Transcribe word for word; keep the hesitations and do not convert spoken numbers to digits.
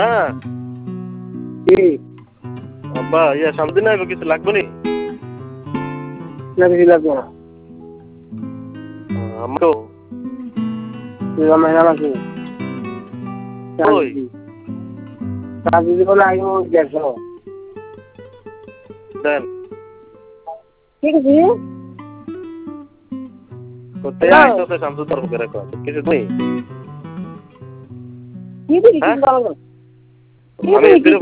হ্যাঁ কি আব্বা ইয়া সামনে না কিছু লাগবে নি না কিছু লাগবে না আমারও তুই আমার আছে ওই কাজ দিব না আগে দেখো দেন ঠিক আছে করতে আইতো তো সামনে তোর করে রাখো কিছু নেই কি দিলি কি বলো আমি